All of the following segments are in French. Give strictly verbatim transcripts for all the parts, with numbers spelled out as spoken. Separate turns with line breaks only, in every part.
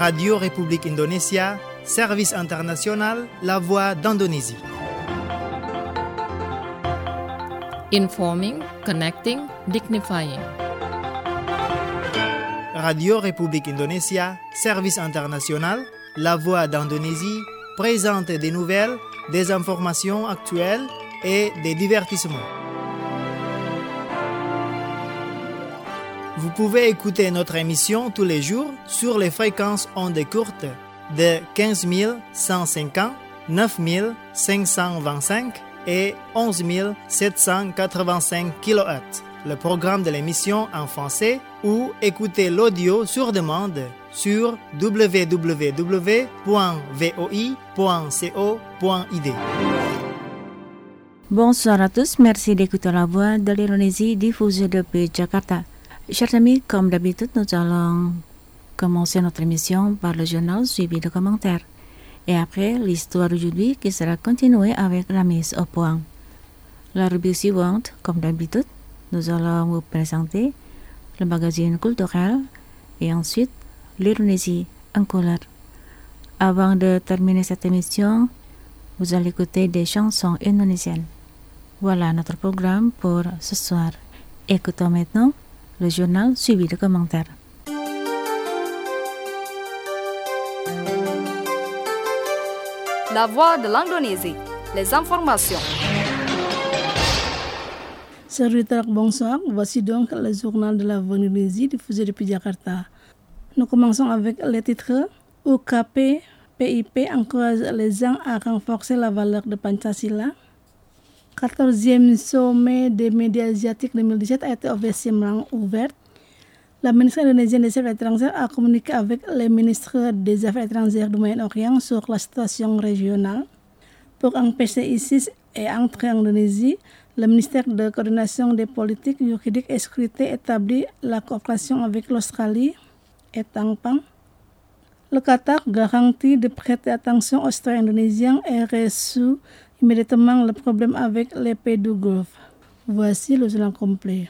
Radio République Indonésia, Service International, La Voix d'Indonésie.
Informing, connecting, dignifying.
Radio République Indonésia, Service International, La Voix d'Indonésie présente des nouvelles, des informations actuelles et des divertissements. Vous pouvez écouter notre émission tous les jours sur les fréquences ondes courtes de quinze mille cent cinquante, neuf mille cinq cent vingt-cinq et onze mille sept cent quatre-vingt-cinq kilohertz. Le programme de l'émission en français ou écouter l'audio sur demande sur w w w point v o i point co point i d.
Bonsoir à tous, merci d'écouter la voix de l'Indonésie diffusée depuis Jakarta. Chers amis, comme d'habitude, nous allons commencer notre émission par le journal suivi de commentaires. Et après, l'histoire d'aujourd'hui qui sera continuée avec la mise au point. La rubrique suivante, comme d'habitude, nous allons vous présenter le magazine culturel et ensuite l'Indonésie en couleur. Avant de terminer cette émission, vous allez écouter des chansons indonésiennes. Voilà notre programme pour ce soir. Écoutons maintenant le journal suivi de commentaires.
La voix de l'Indonésie, les informations.
Chers auditeurs, bonsoir. Voici donc le journal de la voix de l'Indonésie diffusé depuis Jakarta. Nous commençons avec les titres. U K P P I P encourage les gens à renforcer la valeur de Pancasila. quatorzième sommet des médias asiatiques deux mille dix-sept a été officiellement ouvert. La ministre indonésienne des Affaires étrangères a communiqué avec les ministres des Affaires étrangères du Moyen-Orient sur la situation régionale. Pour empêcher ISIS et entrer en Indonésie, le ministère de coordination des politiques juridiques et sécurité établit la coopération avec l'Australie et Tampang. Le Qatar garantit de prêter attention aux citoyens indonésiens et résout immédiatement le problème avec les pays du Golfe. Voici le journal complet.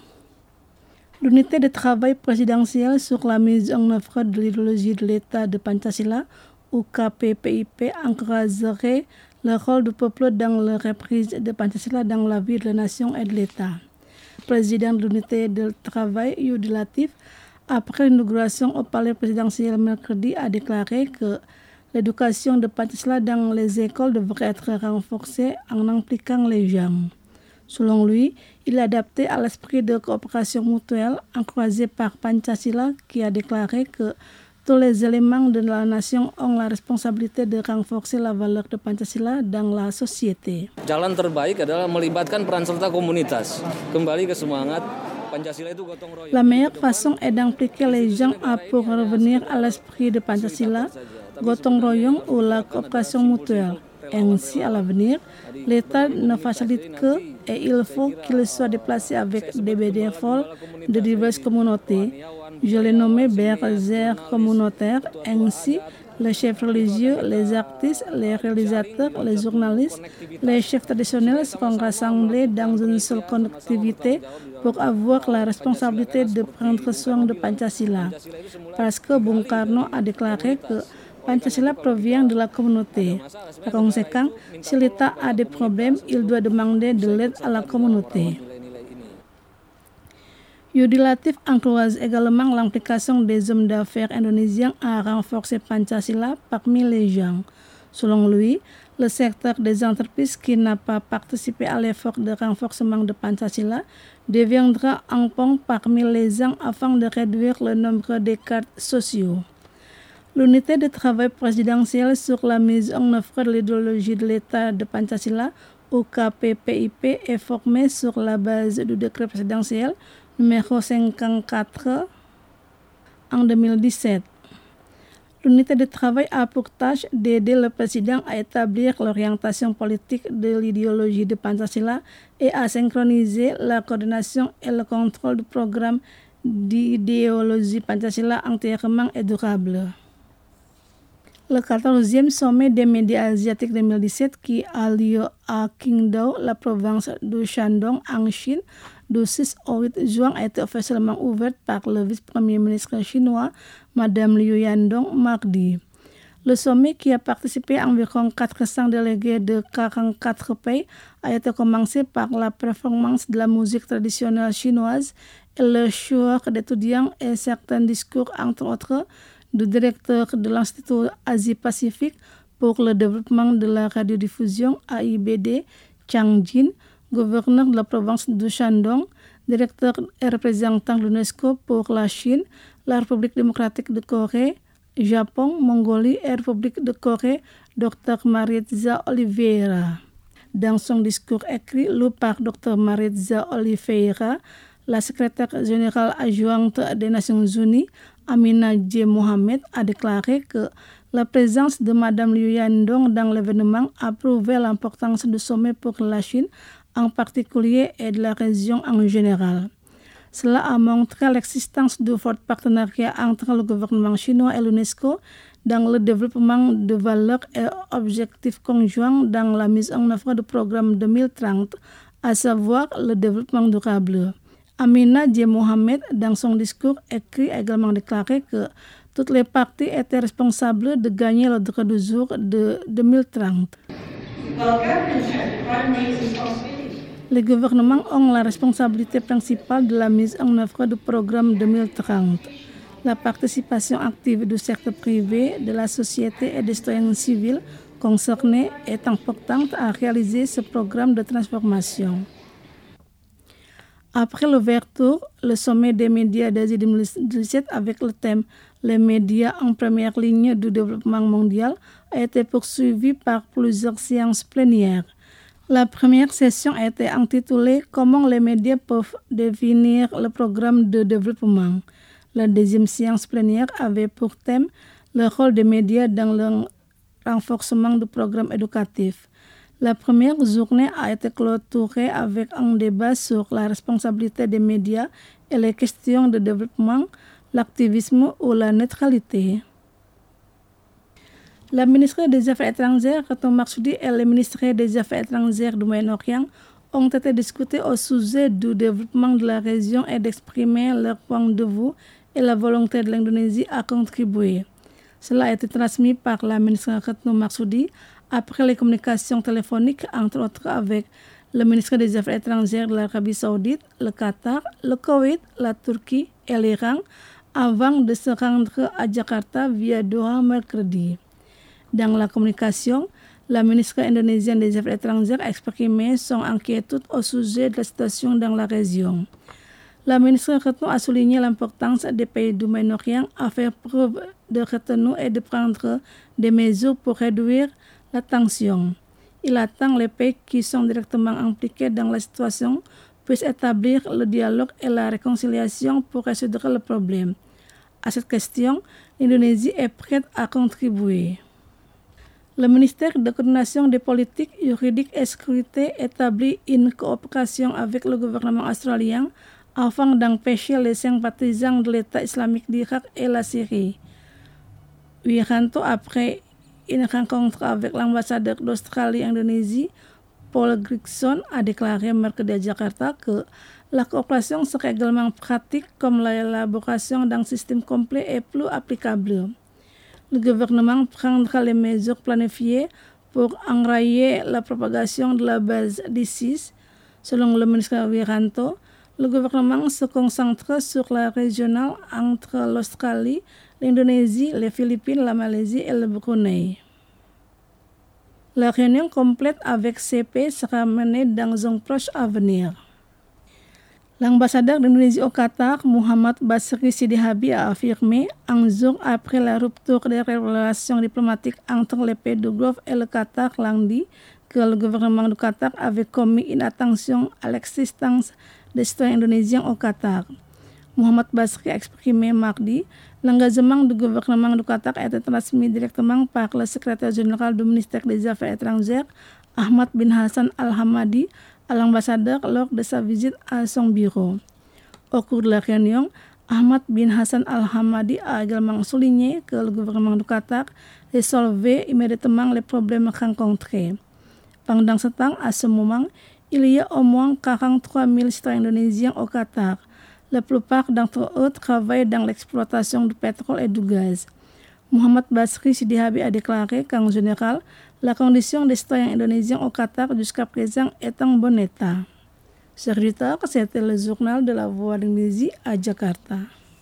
L'unité de travail présidentielle sur la mise en œuvre de l'idéologie de l'État de Pancasila, U K P P I P, encouragerait le rôle du peuple dans la reprise de Pancasila dans la vie de la nation et de l'État. Le président de l'unité de travail, Yudi Latif, après l'inauguration au palais présidentiel mercredi, a déclaré que l'éducation de Pancasila dans les écoles devrait être renforcée en impliquant les jeunes. Selon lui, il est adapté à l'esprit de coopération mutuelle encouragé par Pancasila, qui a déclaré que tous les éléments de la nation ont la responsabilité de renforcer la valeur de Pancasila dans la société.
Jalan terbaik adalah melibatkan peran serta komunitas. Kembali ke semangat Pancasila itu gotong royong.
La meilleure façon est d'impliquer les gens pour revenir à l'esprit de Pancasila, gotong royong ou la coopération mutuelle. Ainsi, à l'avenir, l'État ne facilite que et il faut qu'il soit déplacé avec des bénévoles de diverses communautés. Je les nomme bergers communautaires. Ainsi, les chefs religieux, les artistes, les réalisateurs, les journalistes, les chefs traditionnels seront rassemblés dans une seule collectivité pour avoir la responsabilité de prendre soin de Pancasila. Parce que Bung Karno a déclaré que Pancasila provient de la communauté. Par conséquent, si l'État a des problèmes, il doit demander de l'aide à la communauté. Yudi Latif encourage également l'implication des hommes d'affaires indonésiens à renforcer Pancasila parmi les jeunes. Selon lui, le secteur des entreprises qui n'a pas participé à l'effort de renforcement de Pancasila deviendra un pont parmi les gens afin de réduire le nombre d'écarts sociaux. L'unité de travail présidentielle sur la mise en œuvre de l'idéologie de l'État de Pancasila, U K P P I P, est formée sur la base du décret présidentiel numéro cinquante-quatre en deux mille dix-sept. L'unité de travail a pour tâche d'aider le président à établir l'orientation politique de l'idéologie de Pancasila et à synchroniser la coordination et le contrôle du programme d'idéologie Pancasila entièrement et durable. Le quatorzième sommet des médias asiatiques deux mille dix-sept qui a lieu à Qingdao, la province du Shandong, en Chine, du six au huit juin a été officiellement ouverte par le vice-premier ministre chinois, Madame Liu Yandong, mardi. Le sommet, qui a participé à environ quatre cents délégués de quarante-quatre pays, a été commencé par la performance de la musique traditionnelle chinoise et le choix d'étudiants et certains discours, entre autres, du directeur de l'Institut Asie-Pacifique pour le développement de la radiodiffusion A I B D, Chang Jin, gouverneur de la province du Shandong, directeur et représentant de l'UNESCO pour la Chine, la République démocratique de Corée, Japon, Mongolie et République de Corée, Docteur Marietza Oliveira. Dans son discours écrit lu par Docteur Marietza Oliveira, la secrétaire générale adjointe des Nations Unies, Amina J. Mohamed, a déclaré que la présence de Madame Liu Yandong dans l'événement a prouvé l'importance du sommet pour la Chine en particulier et de la région en général. Cela a montré l'existence de forts partenariats entre le gouvernement chinois et l'UNESCO dans le développement de valeurs et objectifs conjoints dans la mise en œuvre du programme deux mille trente, à savoir le développement durable. Amina J. Mohamed, dans son discours écrit, a également déclaré que toutes les parties étaient responsables de gagner l'ordre du jour de deux mille trente. Les gouvernements ont la responsabilité principale de la mise en œuvre du programme deux mille trente. La participation active du secteur privé, de la société et des citoyens civils concernés est importante à réaliser ce programme de transformation. Après l'ouverture, le sommet des médias d'Asie deux mille dix-sept avec le thème « Les médias en première ligne du développement mondial » a été poursuivi par plusieurs séances plénières. La première session a été intitulée « Comment les médias peuvent définir le programme de développement ». La deuxième séance plénière avait pour thème « Le rôle des médias dans le renforcement du programme éducatif ». La première journée a été clôturée avec un débat sur la responsabilité des médias et les questions de développement, l'activisme ou la neutralité. La ministre des Affaires étrangères, Retno Marsudi, et le ministre des Affaires étrangères du Moyen-Orient ont été discutés au sujet du développement de la région et d'exprimer leur point de vue et la volonté de l'Indonésie à contribuer. Cela a été transmis par la ministre Retno Marsudi après les communications téléphoniques, entre autres avec le ministre des Affaires étrangères de l'Arabie Saoudite, le Qatar, le Koweït, la Turquie et l'Iran, avant de se rendre à Jakarta via Doha mercredi. Dans la communication, la ministre indonésienne des Affaires étrangères a exprimé son inquiétude au sujet de la situation dans la région. La ministre Retno a souligné l'importance des pays du Moyen-Orient à faire preuve de retenue et de prendre des mesures pour réduire la tension. Il attend les pays qui sont directement impliqués dans la situation puissent établir le dialogue et la réconciliation pour résoudre le problème. À cette question, l'Indonésie est prête à contribuer. Le ministère de coordination des politiques juridiques et sécurité établit une coopération avec le gouvernement australien afin d'empêcher les sympathisants de l'État islamique d'Irak et la Syrie. Wiranto, après une rencontre avec l'ambassadeur d'Australie en Indonésie, Paul Gregson, a déclaré mercredi à Jakarta que la coopération serait également pratique comme l'élaboration d'un système complet et plus applicable. Le gouvernement prendra les mesures planifiées pour enrayer la propagation de la base d'ISIS. Selon le ministre Wiranto, le gouvernement se concentre sur la régionale entre l'Australie, l'Indonésie, les Philippines, la Malaisie et le Brunei. La réunion complète avec C P sera menée dans un proche avenir. L'ambassadeur d'Indonésie au Qatar, Muhammad Basri Sidihabi, a affirmé, un jour après la rupture des relations diplomatiques entre les pays du Golfe et le Qatar lundi, que le gouvernement du Qatar avait commis une attention à l'existence des citoyens indonésiens au Qatar. Muhammad Basri a exprimé mardi l'engagement du gouvernement du Qatar a été transmis directement par le secrétaire général du ministère des Affaires étrangères, Ahmad bin Hassan Al-Hamadi, à l'ambassadeur lors de sa visite à son bureau. Au cours de la réunion, Ahmad bin Hassan Al-Hamadi a également souligné que le gouvernement du Qatar résolvait immédiatement les problèmes rencontrés. Pendant ce temps, à ce moment, Il y a au moins quarante-trois mille citoyens indonésiens au Qatar. La plupart d'entre eux travaillent dans l'exploitation du pétrole et du gaz. Muhammad Basri Sidihabi a déclaré qu'en général, la condition des citoyens indonésiens au Qatar jusqu'à présent est en bon état. Chers auditeurs, c'était le journal de la Voix de l'Indonésie à Jakarta.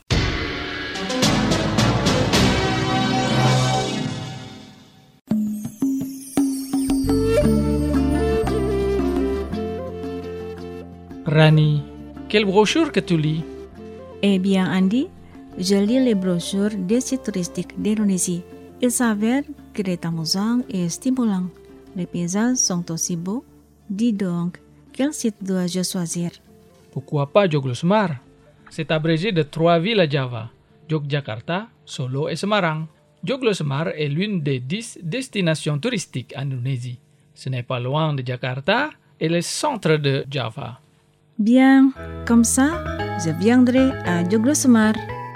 Rani, quelle brochure que tu lis?
Eh bien, Andy, je lis les brochures des sites touristiques d'Indonésie. Il s'avère que les amusant et stimulant. Les paysages sont aussi beaux. Dis donc, quel site dois-je choisir?
Pourquoi pas Joglo Semar? C'est abrégé de trois villes à Java, Yogyakarta, Solo et Semarang. Joglo Semar est l'une des dix destinations touristiques en Indonésie. Ce n'est pas loin de Jakarta et le centre de Java.
Bien, comme ça, je viendrai à Joglo Semar.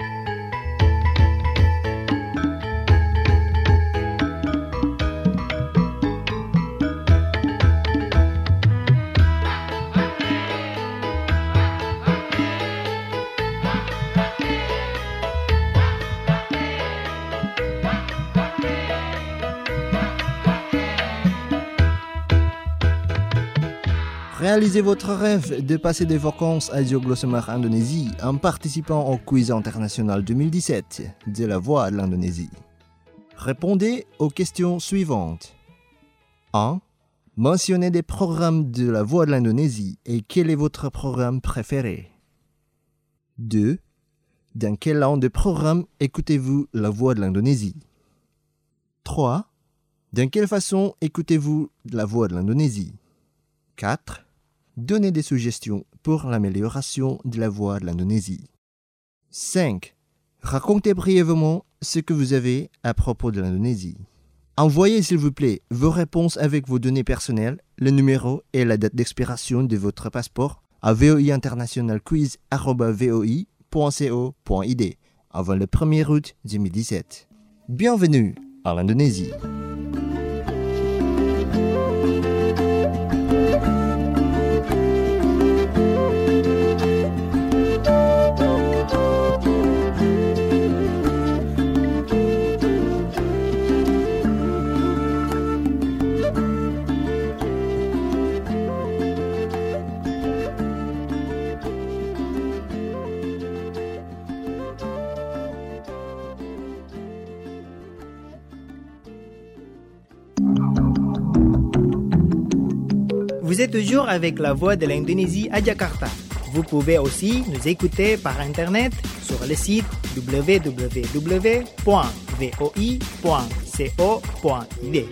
Réalisez votre rêve de passer des vacances à Joglo Semar, Indonésie, en participant au quiz international deux mille dix-sept de la Voix de l'Indonésie. Répondez aux questions suivantes. un. Mentionnez des programmes de la Voix de l'Indonésie et quel est votre programme préféré. deux. Dans quel an de programme écoutez-vous la Voix de l'Indonésie. trois. Dans quelle façon écoutez-vous la Voix de l'Indonésie. quatre. Donnez des suggestions pour l'amélioration de la voix de l'Indonésie. cinq. Racontez brièvement ce que vous avez à propos de l'Indonésie. Envoyez s'il vous plaît vos réponses avec vos données personnelles, le numéro et la date d'expiration de votre passeport à voiinternationalquiz arobase voi point co point id avant le premier août deux mille dix-sept. Bienvenue à l'Indonésie.
Vous êtes toujours avec la Voix de l'Indonésie à Jakarta. Vous pouvez aussi nous écouter par Internet sur le site w w w point voi point co point id.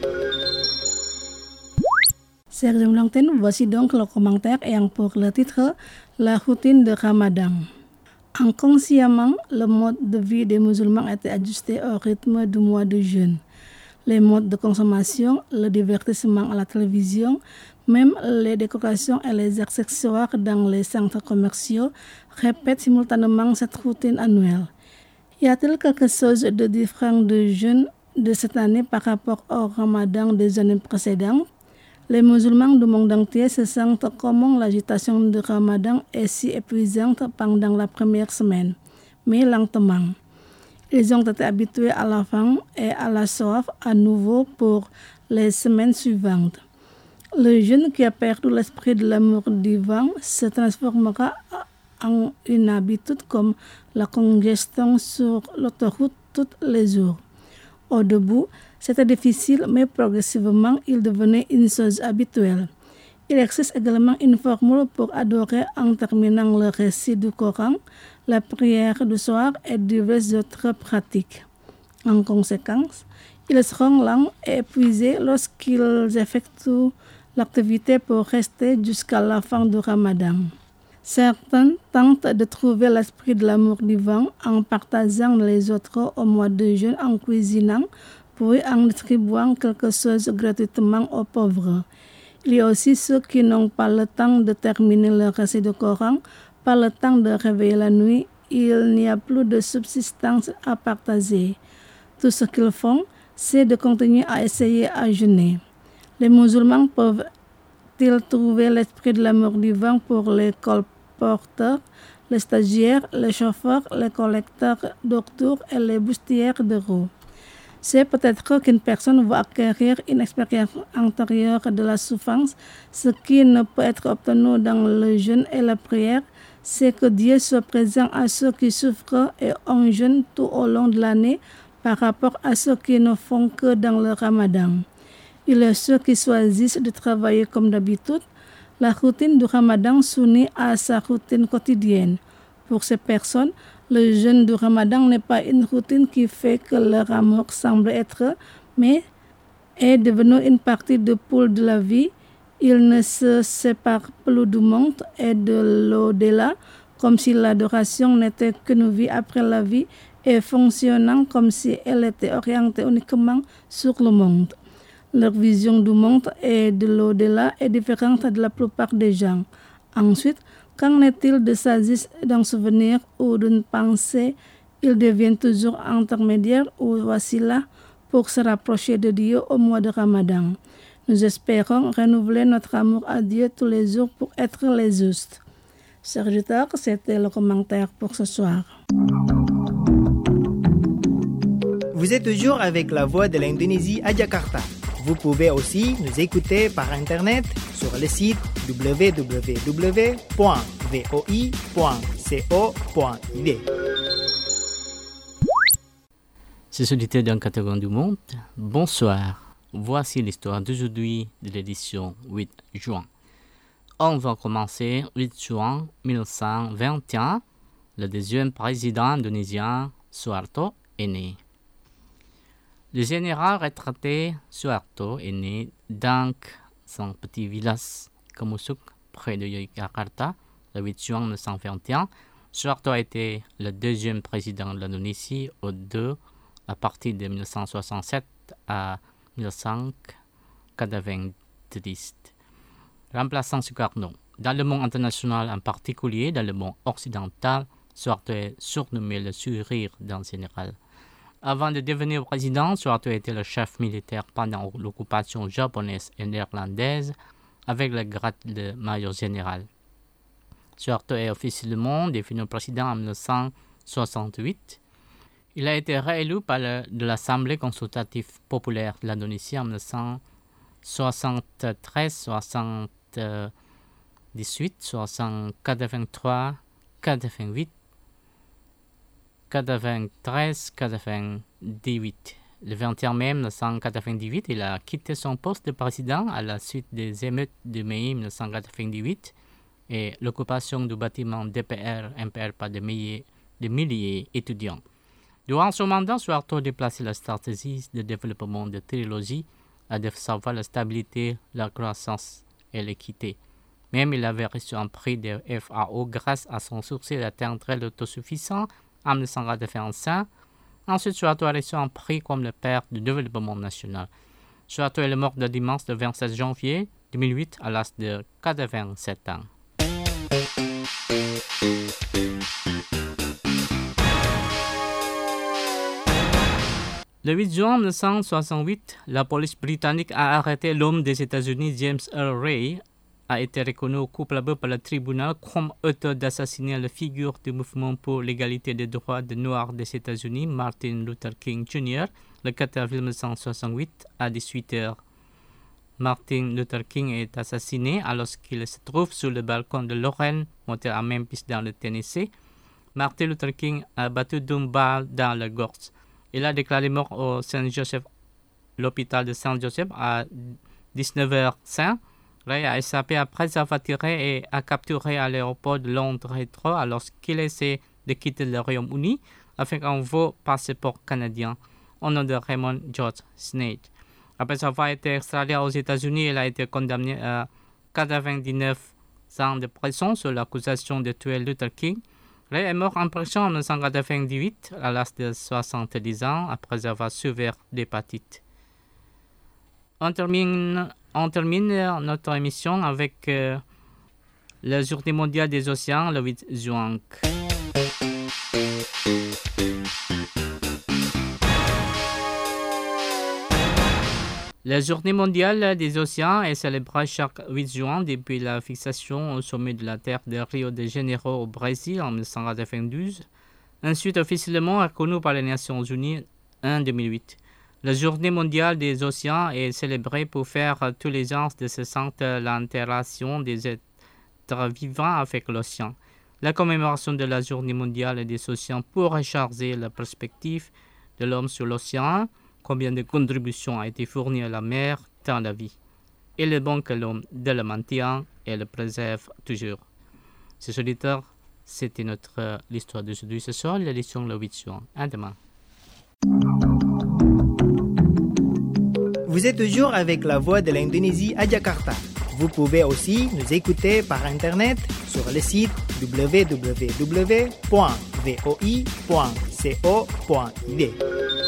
Chers amis, voici donc le commentaire ayant pour le titre La routine de Ramadan. Inconsciemment, le mode de vie des musulmans était ajusté au rythme du mois de jeûne. Les modes de consommation, le divertissement à la télévision, même les décorations et les accessoires dans les centres commerciaux répètent simultanément cette routine annuelle. Y a-t-il quelque chose de différent de jeûne de cette année par rapport au Ramadan des années précédentes? Les musulmans du monde entier se sentent comment l'agitation du Ramadan est si épuisante pendant la première semaine, mais lentement. Ils ont été habitués à la faim et à la soif à nouveau pour les semaines suivantes. Le jeûne qui a perdu l'esprit de l'amour divin se transformera en une habitude comme la congestion sur l'autoroute tous les jours. Au début, c'était difficile, mais progressivement, il devenait une chose habituelle. Il existe également une formule pour adorer en terminant le récit du Coran, la prière du soir et diverses autres pratiques. En conséquence, ils seront lents et épuisés lorsqu'ils effectuent l'activité pour rester jusqu'à la fin du Ramadan. Certains tentent de trouver l'esprit de l'amour divin en partageant les autres au mois de jeûne en cuisinant, puis en distribuant quelque chose gratuitement aux pauvres. Il y a aussi ceux qui n'ont pas le temps de terminer le récit du Coran, pas le temps de réveiller la nuit, il n'y a plus de subsistance à partager. Tout ce qu'ils font, c'est de continuer à essayer à jeûner. Les musulmans peuvent a-t-il trouvé l'esprit de l'amour divin pour les colporteurs, les stagiaires, les chauffeurs, les collecteurs d'ordures et les bustières de roues? C'est peut-être qu'une personne va acquérir une expérience antérieure de la souffrance, ce qui ne peut être obtenu dans le jeûne et la prière, c'est que Dieu soit présent à ceux qui souffrent et ont jeûne tout au long de l'année par rapport à ceux qui ne font que dans le Ramadan. Il y a ceux qui choisissent de travailler comme d'habitude. La routine du Ramadan s'unit à sa routine quotidienne. Pour ces personnes, le jeûne du Ramadan n'est pas une routine qui fait que leur amour semble être, mais est devenu une partie de poule de la vie. Ils ne se séparent plus du monde et de l'au-delà, comme si l'adoration n'était qu'une vie après la vie et fonctionnant comme si elle était orientée uniquement sur le monde. Leur vision du monde et de l'au-delà est différente de la plupart des gens. Ensuite, qu'en est-il de sagesse d'un souvenir ou d'une pensée? Ils deviennent toujours intermédiaires ou wasila pour se rapprocher de Dieu au mois de Ramadan. Nous espérons renouveler notre amour à Dieu tous les jours pour être les justes. Chers auditeurs, c'était le commentaire pour ce soir.
Vous êtes toujours avec la voix de l'Indonésie à Jakarta. Vous pouvez aussi nous écouter par Internet sur le site w w w point v o i point co point i d.
Chers auditeurs d'un catégorie du monde, bonsoir. Voici l'histoire d'aujourd'hui de l'édition huit juin. On va commencer huit juin mille neuf cent vingt et un. Le deuxième président indonésien Suharto est né. Le général retraité Suharto est né dans son petit village Kemusuk près de Yogyakarta le huit juin mille neuf cent vingt et un. Suharto a été le deuxième président de l'Indonésie au deux à partir de mille neuf cent soixante-sept à mille neuf cent quatre-vingt-dix, remplaçant Sukarno. Dans le monde international en particulier, dans le monde occidental, Suharto est surnommé le sourire d'un général. Avant de devenir président, Suharto était le chef militaire pendant l'occupation japonaise et néerlandaise avec le grade de major général. Suharto est officiellement devenu président en mille neuf cent soixante-huit. Il a été réélu par le, de l'Assemblée consultative populaire de l'Indonésie en mille neuf cent soixante-treize, soixante-dix-huit, soixante-quatre-vingt-trois, quatre-vingt-huit, quatre-vingt-treize, quatre-vingt-dix-huit. Le vingt et un mai mille neuf cent quatre-vingt-dix-huit, il a quitté son poste de président à la suite des émeutes de mai mille neuf cent quatre-vingt-dix-huit et l'occupation du bâtiment D P R M P R par des milliers, des milliers d'étudiants. Durant son mandat, Suharto a déplacé la stratégie de développement de trilogie à de savoir la stabilité, la croissance et l'équité. Même il avait reçu un prix de F A O grâce à son succès d'atteindre l'autosuffisance en mille neuf cent quatre-vingt-cinq. Ensuite, Suharto a reçu un prix comme le père du développement national. Suharto est mort le dimanche le vingt-sept janvier deux mille huit à l'âge de quatre-vingt-sept ans. Le huit juin mille neuf cent soixante-huit, la police britannique a arrêté l'homme des États-Unis James Earl Ray, a été reconnu coupable par le tribunal comme auteur d'assassiner la figure du mouvement pour l'égalité des droits des Noirs des États-Unis, Martin Luther King Junior, le quatre avril mille neuf cent soixante-huit à dix-huit heures. Martin Luther King est assassiné alors qu'il se trouve sur le balcon de Lorraine, monté à Memphis dans le Tennessee. Martin Luther King a battu d'une balle dans la gorge. Il a déclaré mort au Saint Joseph, l'hôpital de Saint-Joseph à dix-neuf heures cinq. Ray a échappé après avoir tiré et a capturé à l'aéroport de Londres Heathrow alors qu'il essaie de quitter le Royaume-Uni avec un faux passeport canadien au nom de Raymond George Sneyd. Après avoir été extradé aux États-Unis, il a été condamné à quatre-vingt-dix-neuf ans de prison sur l'accusation de tuer Luther King. Ray est mort en prison en mille neuf cent quatre-vingt-dix-huit à l'âge de soixante-dix ans après avoir souffert d'hépatite. On termine, on termine notre émission avec euh, la Journée mondiale des océans le huit juin. La journée mondiale des océans est célébrée chaque huit juin depuis la fixation au sommet de la Terre de Rio de Janeiro au Brésil en dix-neuf cent quatre-vingt-douze, ensuite officiellement reconnue par les Nations Unies en deux mille huit. La journée mondiale des océans est célébrée pour faire tous les ans de ce centre l'interaction des êtres vivants avec l'océan. La commémoration de la journée mondiale des océans pour recharger la perspective de l'homme sur l'océan, combien de contributions a été fournies à la mer dans la vie. Il est bon que l'homme de le maintient et le préserve toujours. Chers auditeurs, c'était notre l'histoire d'aujourd'hui ce soir, l'édition le huit juin. À demain.
Vous êtes toujours avec la voix de l'Indonésie à Jakarta. Vous pouvez aussi nous écouter par Internet sur le site w w w point v o i point co point i d.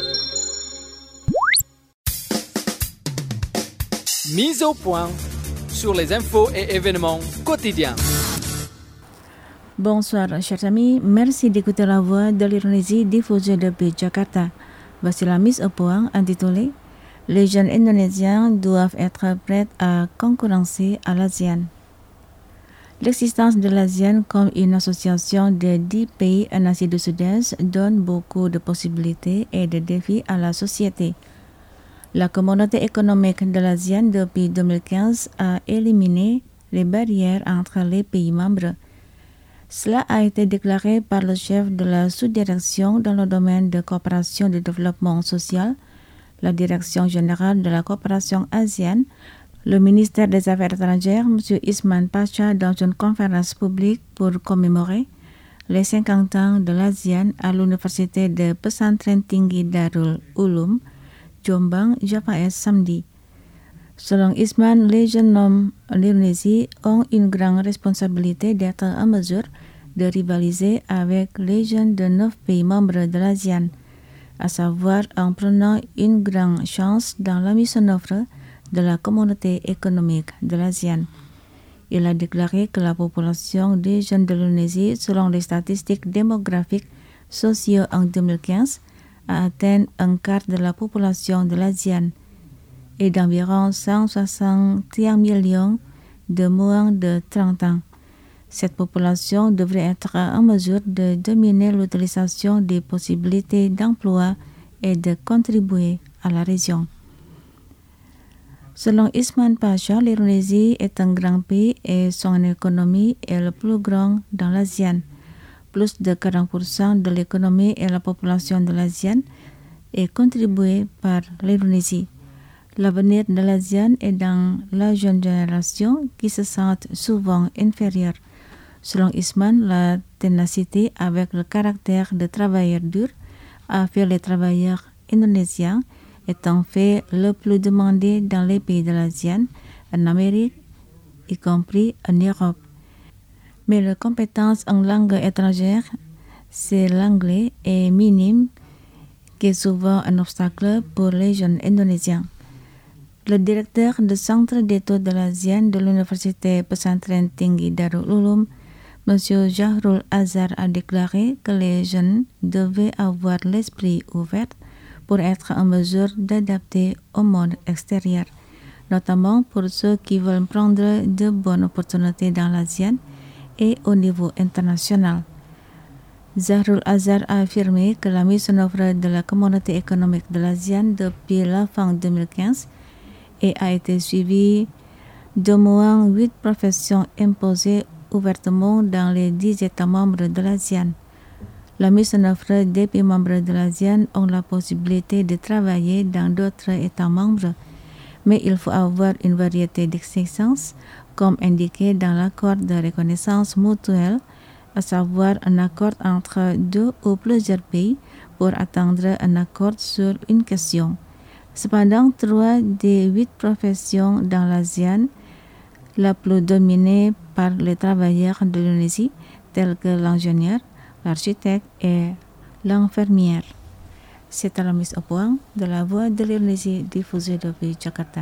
Mise au point sur les infos et événements quotidiens.
Bonsoir, chers amis. Merci d'écouter la voix de l'Indonésie diffusée depuis Jakarta. Voici la mise au point intitulée « Les jeunes Indonésiens doivent être prêts à concurrencer à l'ASEAN ». L'existence de l'ASEAN comme une association de dix pays en Asie du Sud-Est donne beaucoup de possibilités et de défis à la société. La communauté économique de l'ASEAN depuis deux mille quinze a éliminé les barrières entre les pays membres. Cela a été déclaré par le chef de la sous-direction dans le domaine de coopération et de développement social, la Direction générale de la coopération ASEAN, le ministère des Affaires étrangères, M. Isman Pasha, dans une conférence publique pour commémorer les cinquante ans de l'ASEAN à l'université de Pesantren Tinggi Darul Ulum, Jombang, Java Est, samedi. Selon Isman, les jeunes hommes en Indonésie ont une grande responsabilité d'être en mesure de rivaliser avec les jeunes de neuf pays membres de l'ASEAN, à savoir en prenant une grande chance dans la mise en œuvre de la communauté économique de l'ASEAN. Il a déclaré que la population des jeunes de l'Indonésie, selon les statistiques démographiques sociaux en deux mille quinze, a atteint un quart de la population de l'ASEAN et d'environ cent soixante et un millions de moins de trente ans. Cette population devrait être en mesure de dominer l'utilisation des possibilités d'emploi et de contribuer à la région. Selon Isman Pasha, l'Indonésie est un grand pays et son économie est le plus grand dans l'ASEAN. Plus de quarante pour cent de l'économie et la population de l'ASEAN est contribuée par l'Indonésie. L'avenir de l'ASEAN est dans la jeune génération qui se sent souvent inférieure. Selon Isman, la ténacité avec le caractère de travailleur dur a fait les travailleurs indonésiens étant fait le plus demandé dans les pays de l'ASEAN, en Amérique, y compris en Europe. Mais la compétence en langue étrangère, c'est l'anglais, est minime, qui est souvent un obstacle pour les jeunes indonésiens. Le directeur du Centre d'études de l'ASEAN de l'Université Pesantren Tinggi Darul Ulum, M. Jahrul Azhar, a déclaré que les jeunes devaient avoir l'esprit ouvert pour être en mesure d'adapter au monde extérieur, notamment pour ceux qui veulent prendre de bonnes opportunités dans l'ASEAN et au niveau international. Jahrul Azhar a affirmé que la mise en œuvre de la communauté économique de l'ASEAN depuis la fin deux mille quinze et a été suivie d'au moins huit professions imposées ouvertement dans les dix États membres de l'ASEAN. La mise en œuvre des pays membres de l'ASEAN ont la possibilité de travailler dans d'autres États membres, mais il faut avoir une variété d'exigences, comme indiqué dans l'accord de reconnaissance mutuelle, à savoir un accord entre deux ou plusieurs pays pour atteindre un accord sur une question. Cependant, trois des huit professions dans l'ASEAN, la plus dominée par les travailleurs de l'Indonésie, tels que l'ingénieur, l'architecte et l'infirmière. C'est à la mise au point de la voix de l'Indonésie diffusée depuis Jakarta.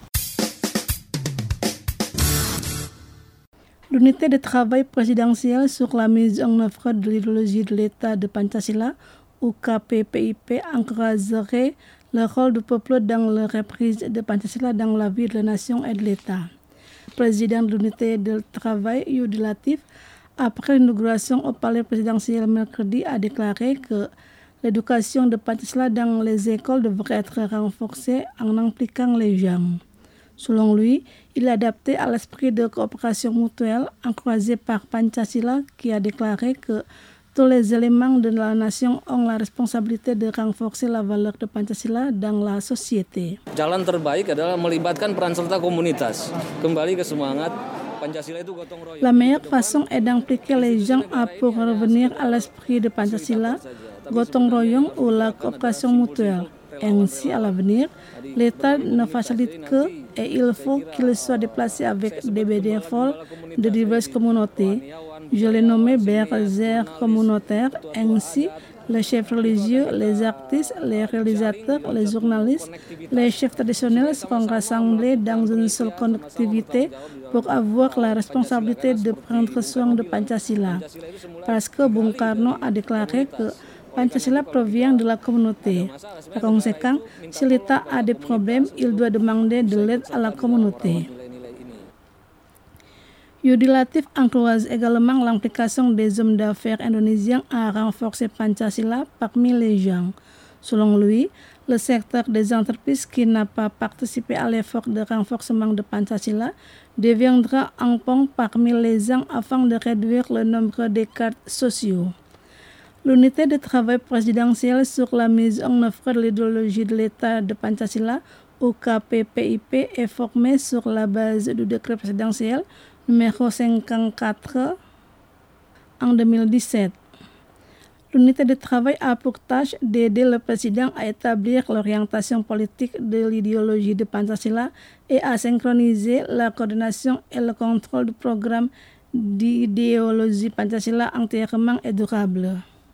L'unité de travail présidentielle sur la mise en œuvre de l'idéologie de l'État de Pancasila, U K P P I P, encouragerait le rôle du peuple dans la reprise de Pancasila dans la vie de la nation et de l'État. Le président de l'unité de travail, Yudi Latif, après l'inauguration au palais présidentiel mercredi, a déclaré que l'éducation de Pancasila dans les écoles devrait être renforcée en impliquant les jeunes. Selon lui, il est adapté à l'esprit de coopération mutuelle encouragé par Pancasila, qui a déclaré que tous les éléments de la nation ont la responsabilité de renforcer la valeur de Pancasila dans la société.
Jalan terbaik adalah melibatkan peran serta komunitas. Kembali ke semangat Pancasila itu gotong royong.
La meilleure façon est d'impliquer les gens pour revenir à l'esprit de Pancasila, gotong royong ou la coopération mutuelle. Ainsi, à l'avenir, l'État ne facilite que et il faut qu'il soit déplacé avec des bénévoles de diverses communautés. Je l'ai nommé bergers communautaires. Ainsi, les chefs religieux, les artistes, les réalisateurs, les journalistes, les chefs traditionnels seront rassemblés dans une seule collectivité pour avoir la responsabilité de prendre soin de Pancasila. Parce que Bung Karno a déclaré que Pancasila provient de la communauté. Par conséquent, si l'État a des problèmes, il doit demander de l'aide à la communauté. Yudi Latif encourage également l'implication des hommes d'affaires indonésiens à renforcer Pancasila parmi les jeunes. Selon lui, le secteur des entreprises qui n'a pas participé à l'effort de renforcement de Pancasila deviendra un pont parmi les gens afin de réduire le nombre d'écarts sociaux. L'unité de travail présidentielle sur la mise en œuvre de l'idéologie de l'État de Pancasila, O K P P I P, est formée sur la base du décret présidentiel numéro cinquante-quatre en deux mille dix-sept. L'unité de travail a pour tâche d'aider le président à établir l'orientation politique de l'idéologie de Pancasila et à synchroniser la coordination et le contrôle du programme d'idéologie Pancasila entièrement et durable.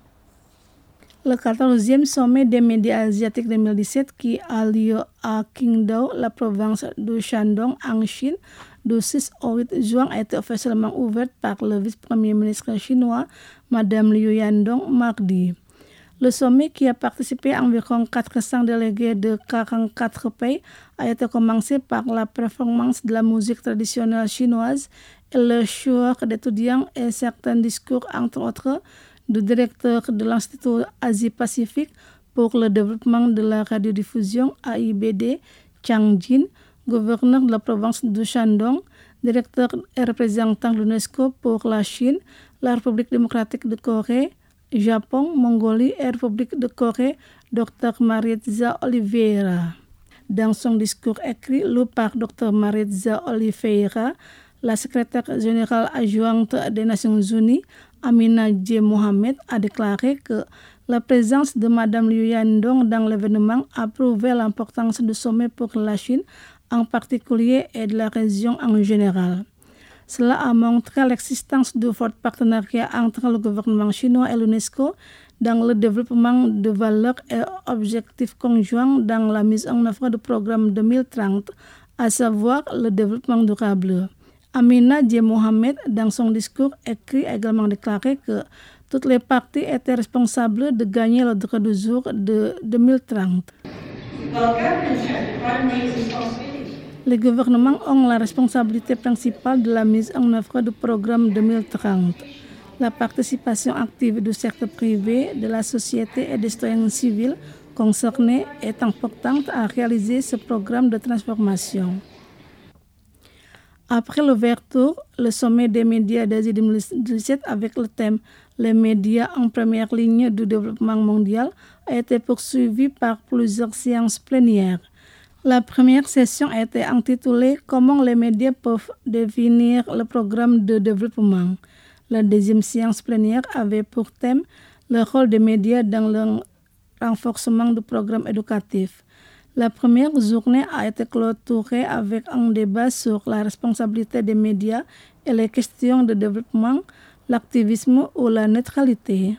Le quatorzième sommet des médias asiatiques deux mille dix-sept qui a lieu à Qingdao, la province de Shandong, en Chine, du six au huit juin a été officiellement ouverte par le vice-premier ministre chinois, Madame Liu Yandong, mardi. Le sommet, qui a participé à environ quatre cents délégués de quarante-quatre pays, a été commencé par la performance de la musique traditionnelle chinoise et le choix d'étudiants et certains discours, entre autres, du directeur de l'Institut Asie-Pacifique pour le développement de la radiodiffusion A I B D, Chang Jin, gouverneur de la province de Shandong, directeur et représentant de l'UNESCO pour la Chine, la République démocratique de Corée, Japon, Mongolie et République de Corée, Docteur Marietza Oliveira. Dans son discours écrit lu par Docteur Marietza Oliveira, la secrétaire générale adjointe des Nations Unies, Amina J. Mohamed, a déclaré que la présence de Madame Liu Yandong dans l'événement a prouvé l'importance du sommet pour la Chine en particulier et de la région en général. Cela a montré l'existence de forts partenariats entre le gouvernement chinois et l'UNESCO dans le développement de valeurs et objectifs conjoints dans la mise en œuvre du programme deux mille trente, à savoir le développement durable. Amina J. Mohamed, dans son discours écrit, a également déclaré que toutes les parties étaient responsables de gagner l'ordre du jour de deux mille trente. Les gouvernements ont la responsabilité principale de la mise en œuvre du programme deux mille trente. La participation active du secteur privé, de la société et des citoyens civils concernés est importante à réaliser ce programme de transformation. Après l'ouverture, le sommet des médias d'Asie deux mille dix-sept avec le thème « Les médias en première ligne du développement mondial » a été poursuivi par plusieurs séances plénières. La première session a été intitulée « Comment les médias peuvent définir le programme de développement ». La deuxième séance plénière avait pour thème « Le rôle des médias dans le renforcement du programme éducatif ». La première journée a été clôturée avec un débat sur la responsabilité des médias et les questions de développement, l'activisme ou la neutralité.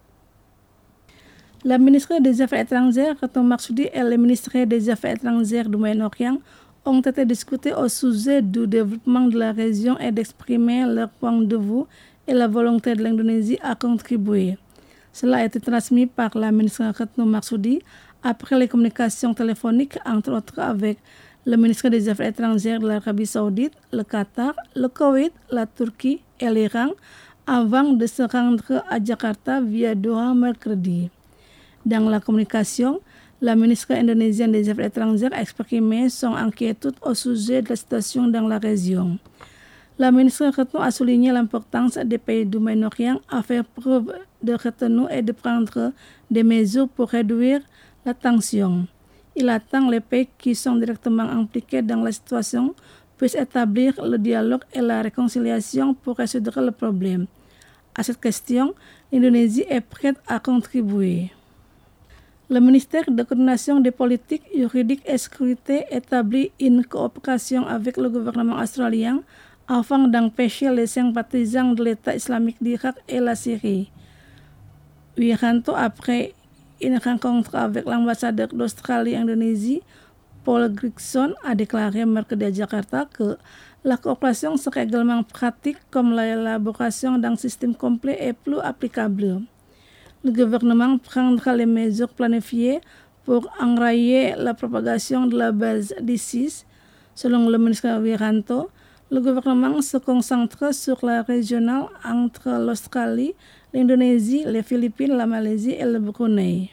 La ministre des Affaires étrangères, Retno Marsudi, et le ministre des Affaires étrangères du Moyen-Orient ont été discutés au sujet du développement de la région et d'exprimer leur point de vue et la volonté de l'Indonésie à contribuer. Cela a été transmis par la ministre Retno Marsudi après les communications téléphoniques, entre autres avec le ministre des Affaires étrangères de l'Arabie Saoudite, le Qatar, le Koweït, la Turquie et l'Iran, avant de se rendre à Jakarta via Doha mercredi. Dans la communication, la ministre indonésienne des Affaires étrangères a exprimé son inquiétude au sujet de la situation dans la région. La ministre Retno a souligné l'importance des pays du Moyen-Orient à faire preuve de retenue et de prendre des mesures pour réduire la tension. Il attend les pays qui sont directement impliqués dans la situation puissent établir le dialogue et la réconciliation pour résoudre le problème. À cette question, l'Indonésie est prête à contribuer. Le ministère de coordination des politiques juridiques et sécurité établit une coopération avec le gouvernement australien afin d'empêcher les sympathisants de l'État islamique d'Irak et la Syrie. Wiranto, après une rencontre avec l'ambassadeur d'Australie en Indonésie, Paul Gregson, a déclaré mercredi à Jakarta que la coopération serait également pratique comme l'élaboration d'un système complet et plus applicable. Le gouvernement prendra les mesures planifiées pour enrayer la propagation de la base d'ISIS. Selon le ministre Wiranto, le gouvernement se concentre sur la régionale entre l'Australie, l'Indonésie, les Philippines, la Malaisie et le Brunei.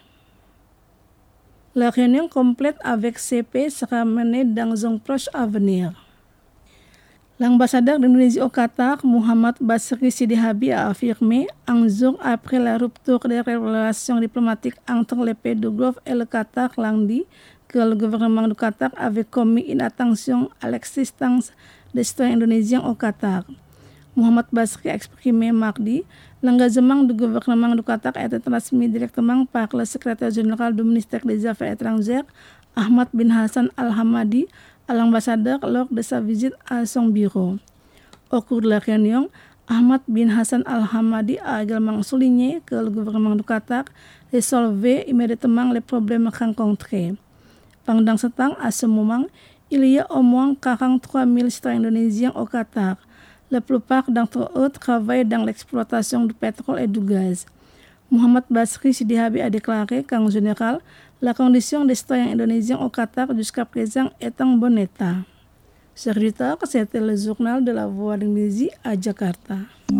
La réunion complète avec C P sera menée dans un proche avenir. L'ambassadeur d'Indonésie au Qatar, Muhammad Basri Sidihabi, a affirmé un jour après la rupture des relations diplomatiques entre les pays du Golfe et le Qatar lundi que le gouvernement du Qatar avait commis une attention à l'existence des citoyens indonésiens au Qatar. Muhammad Basri a exprimé mardi l'engagement du gouvernement du Qatar a été transmis directement par le secrétaire général du ministère des Affaires étrangères, Ahmad bin Hassan Al-Hamadi, à l'ambassadeur lors de sa visite à son bureau. Au cours de la réunion, Ahmad bin Hassan Al-Hamadi a également souligné que le gouvernement du Qatar résolvait immédiatement les problèmes rencontrés. Pendant ce temps, à ce moment, il y a au moins quarante-trois mille citoyens indonésiens au Qatar. La plupart d'entre eux travaillent dans l'exploitation du pétrole et du gaz. Muhammad Basri Sidihabi a déclaré qu'en général, la condition des citoyens indonésiens au Qatar jusqu'à présent est en bon état. Chers auditeurs, c'était le journal de la Voix de l'Indonésie à Jakarta.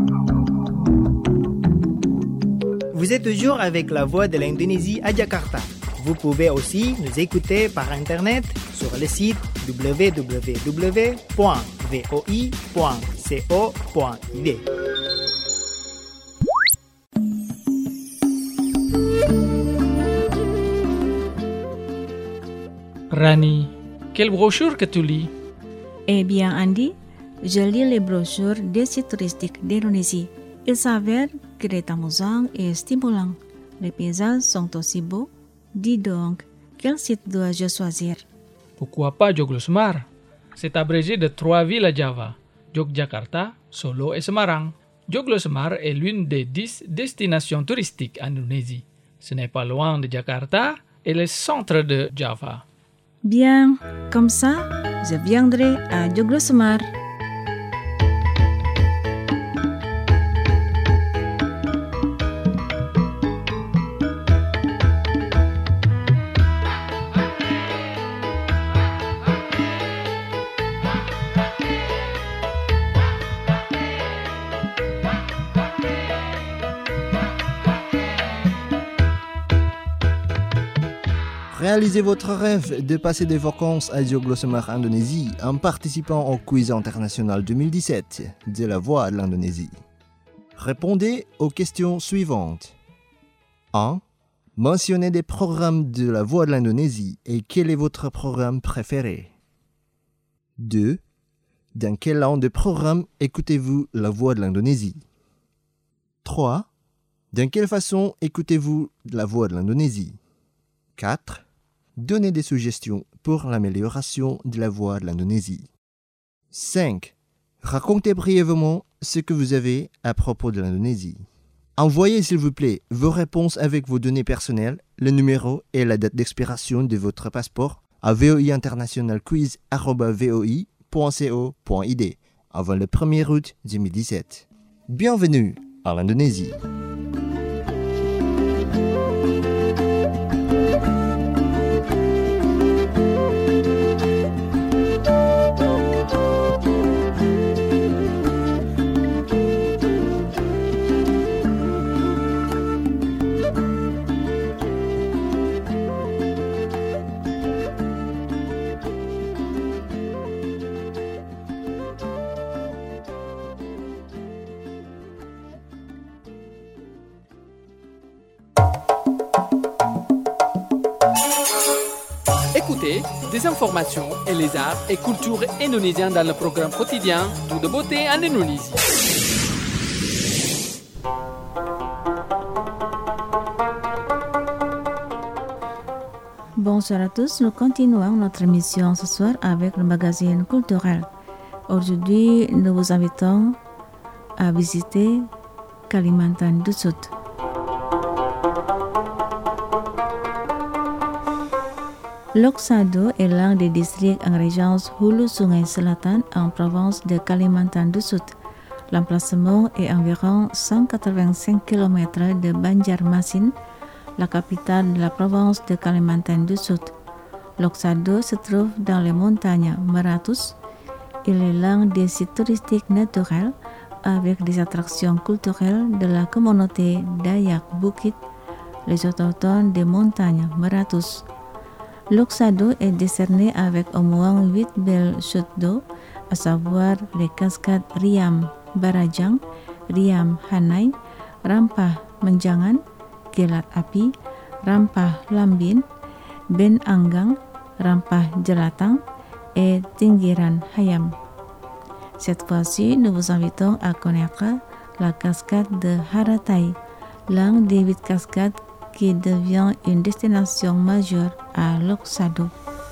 Vous êtes toujours avec la Voix de l'Indonésie à Jakarta. Vous pouvez aussi nous écouter par Internet sur le site w w w point v o i point co point i d.
Rani, quelle brochure que tu lis?
Eh bien, Andy, je lis les brochures des sites touristiques d'Indonésie. Il s'avère que c'est amusant et stimulant. Les paysages sont aussi beaux. Dis donc, quel site dois-je choisir?
Pourquoi pas Joglosmar? C'est abrégé de trois villes à Java, Yogyakarta, Solo et Semarang. Joglosmar est l'une des dix destinations touristiques en Indonésie. Ce n'est pas loin de Jakarta et le centre de Java.
Bien, comme ça, je viendrai à Joglosmar.
Réalisez votre rêve de passer des vacances à Joglosmar, Indonésie, en participant au quiz international deux mille dix-sept de la Voix de l'Indonésie. Répondez aux questions suivantes. un. Mentionnez des programmes de la Voix de l'Indonésie et quel est votre programme préféré. deux. Dans quelle langue de programme écoutez-vous la Voix de l'Indonésie. trois. Dans quelle façon écoutez-vous la Voix de l'Indonésie. quatre. Donnez des suggestions pour l'amélioration de la voix de l'Indonésie. cinq. Racontez brièvement ce que vous avez à propos de l'Indonésie. Envoyez s'il vous plaît vos réponses avec vos données personnelles, le numéro et la date d'expiration de votre passeport à vointernationalquiz arobase voi point co point i d avant le premier août deux mille dix-sept. Bienvenue à l'Indonésie.
beauté, des informations et les arts et cultures indonésiens dans le programme quotidien Tout de beauté en Indonésie.
Bonsoir à tous, nous continuons notre émission ce soir avec le magazine culturel. Aujourd'hui, nous vous invitons à visiter Kalimantan du Sud. Lok Sado est l'un des districts en région Hulu Sungai Selatan en province de Kalimantan du Sud. L'emplacement est environ cent quatre-vingt-cinq kilomètres de Banjarmasin, la capitale de la province de Kalimantan du Sud. Lok Sado se trouve dans les montagnes Meratus. Il est l'un des sites touristiques naturels avec des attractions culturelles de la communauté Dayak Bukit, les autochtones des montagnes Meratus. Lok Sado est décerné avec au moins huit belles chutes d'eau, à savoir les cascades Riam Barajang, Riam Hanai, Rampah Menjangan, Kilat Api, Rampah Lambin, Ben Anggang, Rampah Jelatang et Tinggiran Hayam. Cette fois-ci, nous vous invitons à connaître la cascade de Haratai, l'un des huit cascades qui devient une destination majeure à Lok Sado.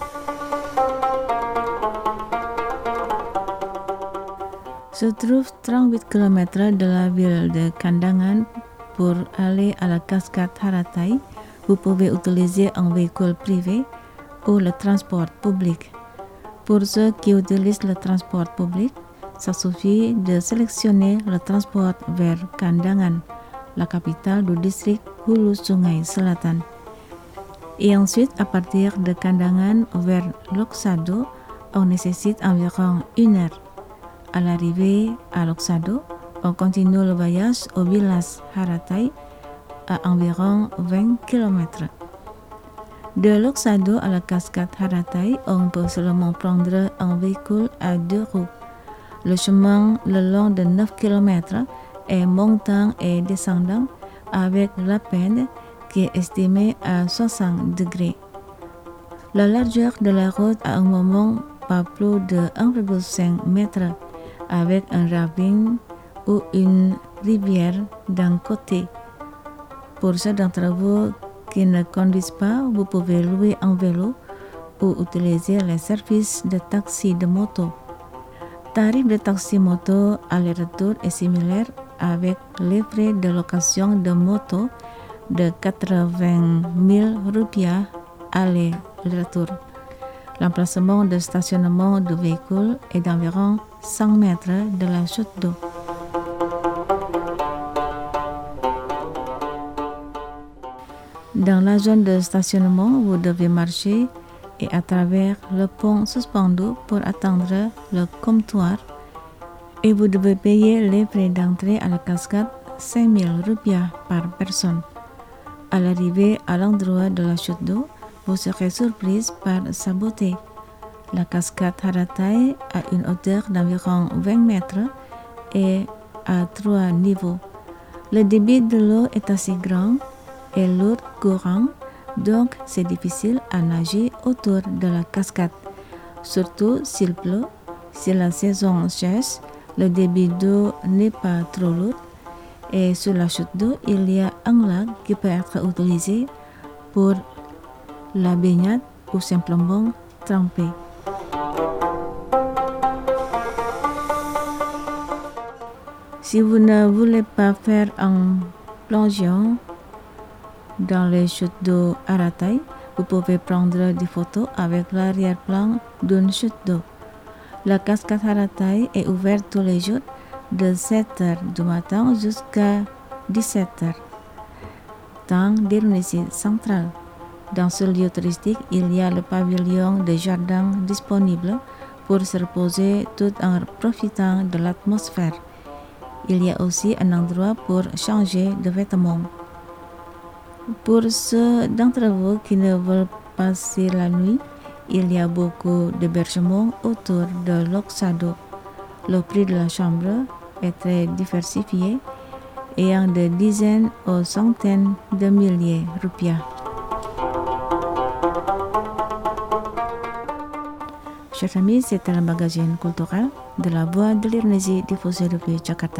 Se trouve trente-huit kilomètres de la ville de Kandangan. Pour aller à la cascade Haratai, vous pouvez utiliser un véhicule privé ou le transport public. Pour ceux qui utilisent le transport public, ça suffit de sélectionner le transport vers Kandangan, la capitale du district Hulu Sungai Selatan. Et ensuite, à partir de Kandangan vers Lok Sado, on nécessite environ une heure. À l'arrivée à Lok Sado, on continue le voyage au village Haratai à environ vingt kilomètres. De Lok Sado à la cascade Haratai, on peut seulement prendre un véhicule à deux roues. Le chemin le long de neuf kilomètres est montant et descendant avec la pente qui est estimée à soixante degrés. La largeur de la route à un moment pas plus de un virgule cinq mètre avec un ravin ou une rivière d'un côté. Pour ceux d'entre vous qui ne conduisent pas, vous pouvez louer un vélo ou utiliser les services de taxi de moto. Tarif de taxi moto aller-retour est similaire avec les frais de location de moto de quatre-vingt mille rupiah aller-retour. L'emplacement de stationnement du véhicule est d'environ cent mètres de la chute d'eau. Dans la zone de stationnement, vous devez marcher et à travers le pont suspendu pour atteindre le comptoir et vous devez payer les frais d'entrée à la cascade cinq mille rupiah par personne. À l'arrivée à l'endroit de la chute d'eau, vous serez surprise par sa beauté. La cascade Haratai a une hauteur d'environ vingt mètres et à trois niveaux. Le débit de l'eau est assez grand et l'eau courant, donc c'est difficile à nager autour de la cascade. Surtout s'il pleut, si la saison sèche, le débit d'eau n'est pas trop lourd et sur la chute d'eau, il y a un lac qui peut être utilisé pour la baignade ou simplement tremper. Si vous ne voulez pas faire un plongeon dans les chutes d'eau Haratai, vous pouvez prendre des photos avec l'arrière-plan d'une chute d'eau. La cascade Haratai est ouverte tous les jours de sept heures du matin jusqu'à dix-sept heures, temps d'Indonésie centrale. Dans ce lieu touristique, il y a le pavillon de jardin disponible pour se reposer tout en profitant de l'atmosphère. Il y a aussi un endroit pour changer de vêtements. Pour ceux d'entre vous qui ne veulent passer la nuit, il y a beaucoup d'hébergements autour de Lok Sado. Le prix de la chambre est très diversifié, ayant de dizaines aux centaines de milliers de rupiah. Chers amis, c'était le magazine culturel de la Voix de l'Indonésie diffusé depuis Jakarta.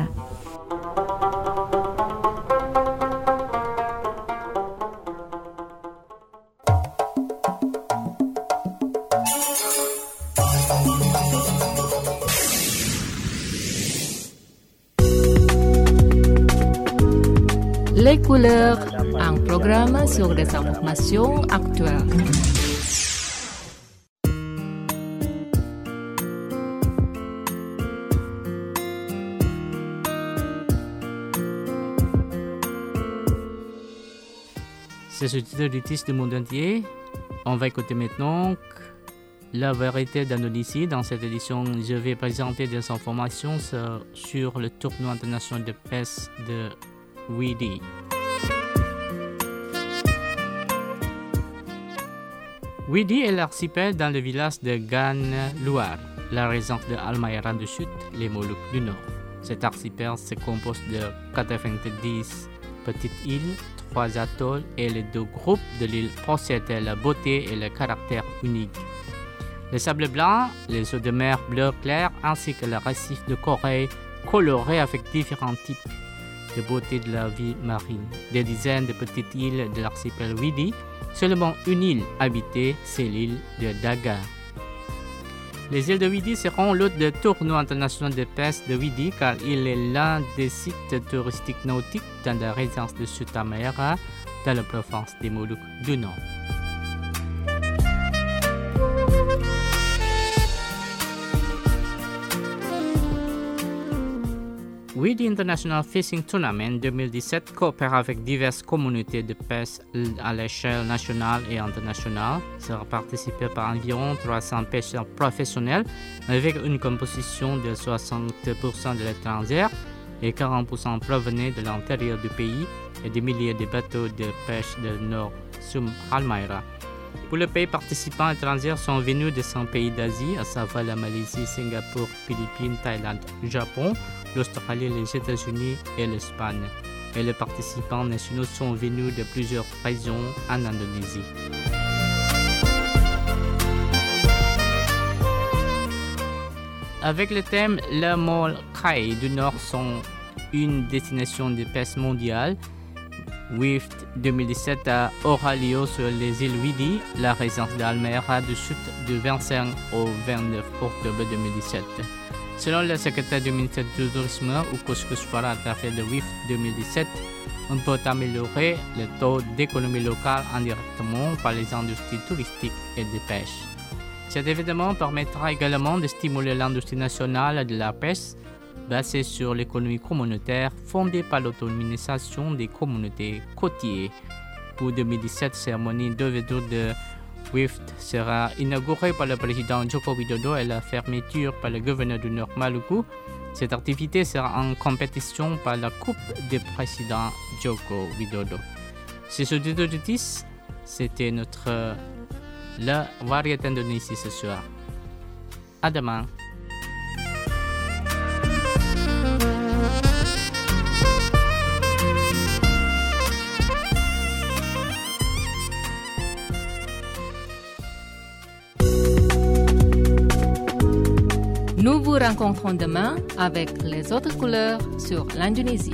Les couleurs, un programme sur les informations actuelles.
Ces auditeurs du monde entier, on va écouter maintenant la vérité d'Indonésie. Dans cette édition, je vais présenter des informations sur le tournoi international de pêche de Widi. Widi est l'archipel dans le village de Gan-Luar, la région de Halmahera du Sud, les Moluques du Nord. Cet archipel se compose de quatre-vingt-dix petites îles, trois atolls et les deux groupes de l'île possèdent la beauté et le caractère unique. Le sable blanc, les eaux de mer bleu clair ainsi que le récif de corail coloré avec différents types de beauté de la vie marine. Des dizaines de petites îles de l'archipel Widi, seulement une île habitée, c'est l'île de Daga. Les îles de Widi seront l'hôte du tournoi international de pêche de Widi car il est l'un des sites touristiques nautiques dans la région de Sud Halmahera, dans la province des Moluques du Nord. Widi International Fishing Tournament deux mille dix-sept coopère avec diverses communautés de pêche à l'échelle nationale et internationale. Sera participé par environ trois cents pêcheurs professionnels avec une composition de soixante pour cent de l'étranger et quarante pour cent provenaient de l'intérieur du pays et des milliers de bateaux de pêche de nord sur Halmahera. Pour les pays participants étrangers sont venus de cinq pays d'Asie, à savoir la Malaisie, Singapour, Philippines, Thaïlande, Japon, l'Australie, les États-Unis et l'Espagne. Et les participants nationaux sont venus de plusieurs régions en Indonésie. Avec le thème « Les Moluques du Nord sont une destination de pêche mondiale », W I F T deux mille dix-sept aura lieu sur les îles Widi, la région d'Halmahera du Sud, du vingt-cinq au vingt-neuf octobre deux mille dix-sept. Selon le secrétaire du ministère du Tourisme, Ukus Kuspara, à travers le W I F T deux mille dix-sept, on peut améliorer le taux d'économie locale indirectement par les industries touristiques et de pêche. Cet événement permettra également de stimuler l'industrie nationale de la pêche basée sur l'économie communautaire fondée par l'autonomisation des communautés côtières. Pour deux mille dix-sept, la cérémonie d'ouverture de W I F T sera inaugurée par le président Joko Widodo et la fermeture par le gouverneur du Nord Maluku. Cette activité sera en compétition par la Coupe du président Joko Widodo. C'est ce auditrices, c'était notre la variété d'Indonésie ce soir. À demain.
Nous vous rencontrons demain avec les autres couleurs sur l'Indonésie.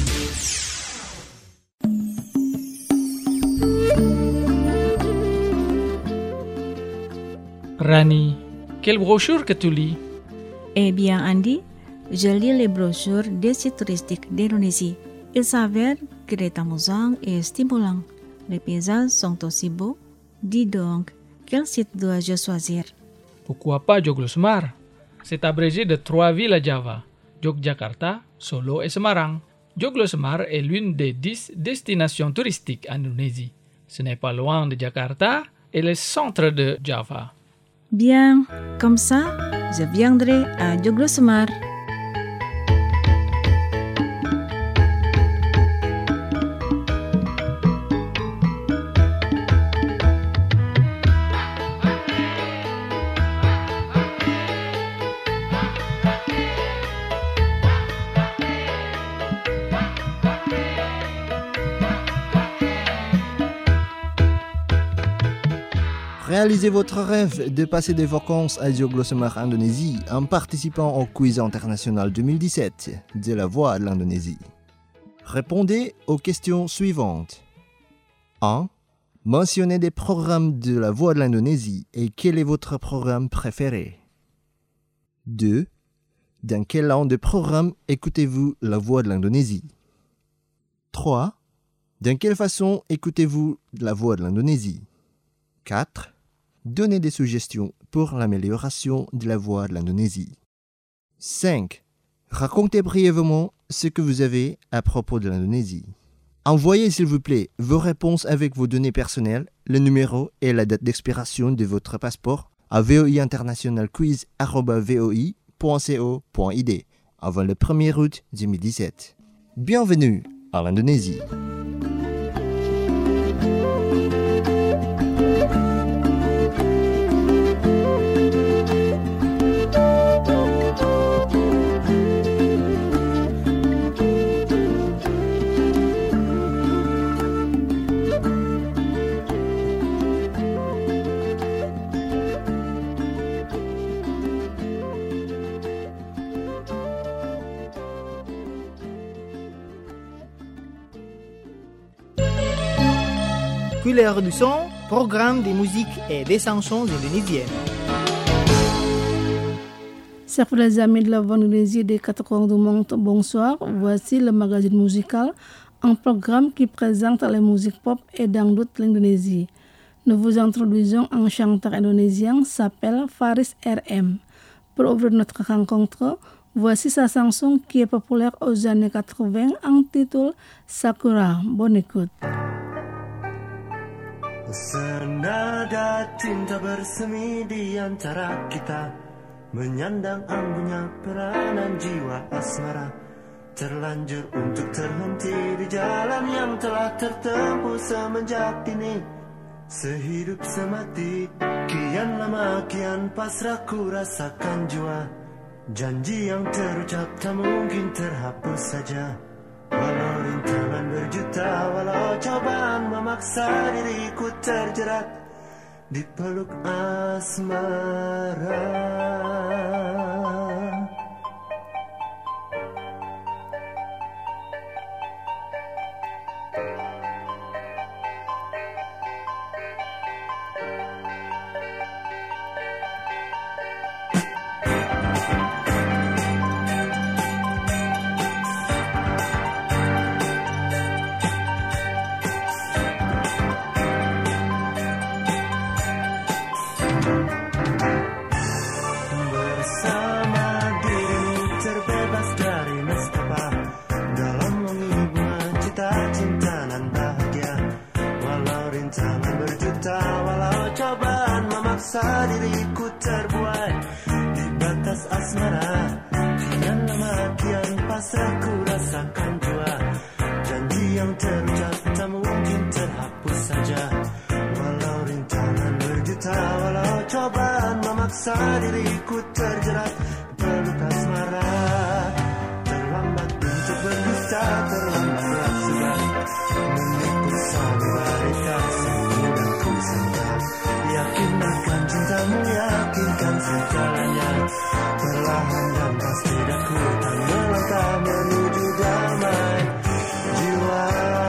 Rani, quelle brochure que tu lis?
Eh bien, Andy, je lis les brochures des sites touristiques d'Indonésie. Il s'avère qu'il est amusant et stimulant. Les paysages sont aussi beaux. Dis donc, quel site dois-je choisir?
Pourquoi pas Joglo Semar? C'est abrégé de trois villes à Java, Yogyakarta, Solo et Semarang. Joglo Semar est l'une des dix destinations touristiques en Indonésie. Ce n'est pas loin de Jakarta et le centre de Java.
Bien, comme ça, je viendrai à Joglo Semar.
Réalisez votre rêve de passer des vacances à Joglosemar, Indonésie, en participant au quiz international deux mille dix-sept de la Voix de l'Indonésie. Répondez aux questions suivantes. un. Mentionnez des programmes de la Voix de l'Indonésie et quel est votre programme préféré. deux. Dans quelle langue de programme écoutez-vous la Voix de l'Indonésie. trois. Dans quelle façon écoutez-vous la Voix de l'Indonésie. quatre. Donnez des suggestions pour l'amélioration de la Voix de l'Indonésie. cinq. Racontez brièvement ce que vous avez à propos de l'Indonésie. Envoyez s'il vous plaît vos réponses avec vos données personnelles, le numéro et la date d'expiration de votre passeport à voiinternationalquiz arobase voi point co point id avant le premier août deux mille dix-sept. Bienvenue à l'Indonésie.
Couleur du son, programme de musique et des chansons indonésiennes.
Chers les amis de la Voix d'Indonésie des quatre coins du monde, bonsoir. Voici le magazine musical, un programme qui présente les musiques pop et dangdut de l'Indonésie. Nous vous introduisons un chanteur indonésien s'appelle Faris R M. Pour ouvrir notre rencontre, voici sa chanson qui est populaire aux années quatre-vingts en titre Sakura. Bonne écoute.
Senada cinta bersemi di antara kita, menyandang ambunya peranan jiwa asmara, terlanjur untuk terhenti di jalan yang telah tertempuh semenjak dini. Sehidup semati, kian lama kian pasrah ku rasakan jua. Janji yang terucap tak mungkin terhapus saja. Walau rintangan berjuta, walau cobaan memaksa diriku terjerat di peluk asmara. Diriku terbuai di batas asmara, kian lama kian pasrah ku rasakan jua. Janji yang terucap tak mungkin terhapus saja. Walau rintangan berjuta, walau cobaan memaksa diriku terjerat di peluk asmara. Terlambat untuk berdusta, terlambatlah sudah mengikut sanubarinya semudah ku sangka. Yakin akan cintamu, yakinkan segalanya. Perlahan dan pasti aku akan melangkah menuju damai jiwa.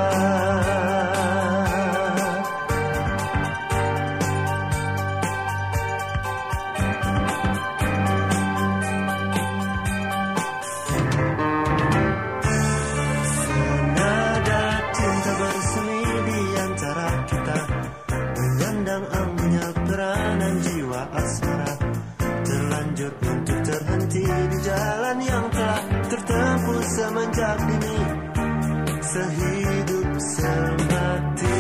Senada cinta bersemi di antara kita, menyandang ambunya peranan jiwa asmara, terlanjur untuk terhenti di jalan yang telah tertempuh semenjak dini. Sehidup semati.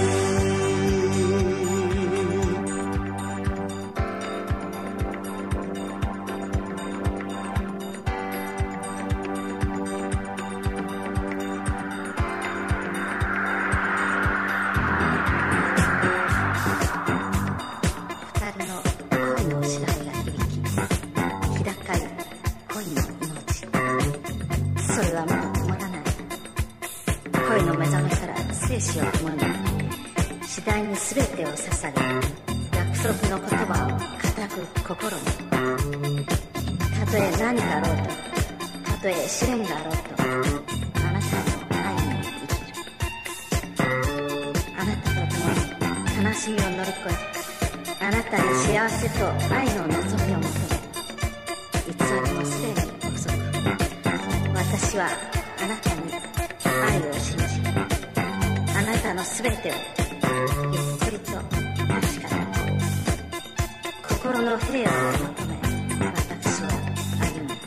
約束の言葉を固く心に。たとえ何があろうと、たとえ試練があろうと、あなたの愛に生きる。あなたと共に悲しみを乗り越え、あなたに幸せと愛の望みを求め、偽りもすでに遅く。私はあなたに愛を信じ、あなたのすべてをゆっくりと確かに。心の平和を求め、私は歩む。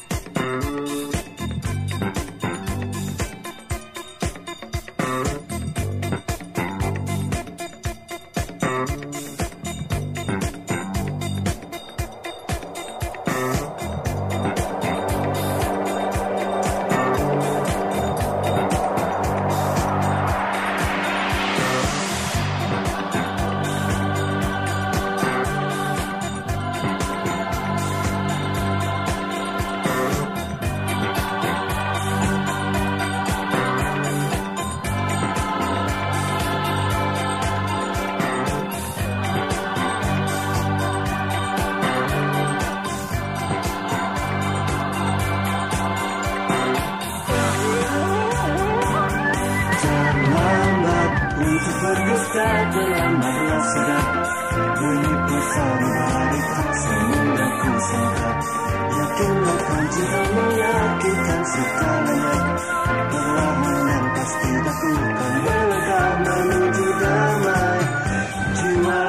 Berdusta dalam malam sedap, bunyi pesan balik semula ku sangka. Yakinlah kau juga meyakinkan segalanya, perlahan pasti lakukan melangkah menuju damai jiwa.